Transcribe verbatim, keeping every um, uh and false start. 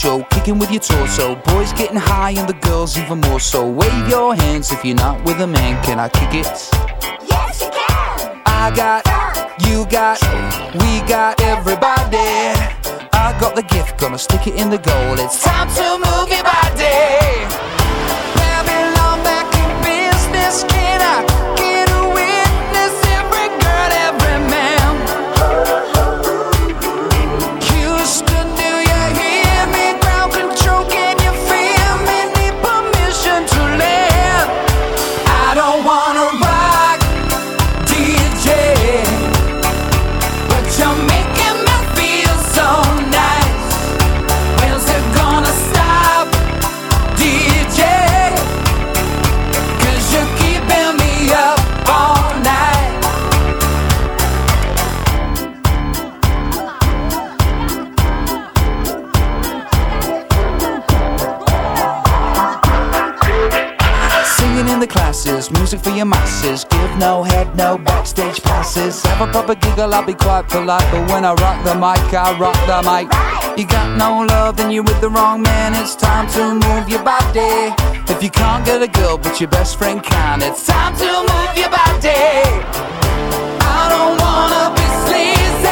show, kicking with your torso. Boys getting high and the girls even more so. Wave your hands if you're not with a man. Can I kick it? Yes, you can. I got, you got, we got everybody. I got the gift, gonna stick it in the goal. It's time to move your body. Babylon back in business. Can I get a witness? Every girl, every man. Houston, do you hear me? Ground control, can you feel me? Need permission to land. I don't wanna rock, D J, but you're making me feel so nice. When's it gonna stop, D J? Cause you're keeping me up all night. Singing in the classes, music for your masses. Give no head, no backstage passes. Have a proper giggle, I'll be quite polite. But when I rock the mic, I rock the mic. You got no love, then you're with the wrong man. It's time to move your body. If you can't get a girl, but your best friend can, it's time to move your body. I don't wanna be sleazy.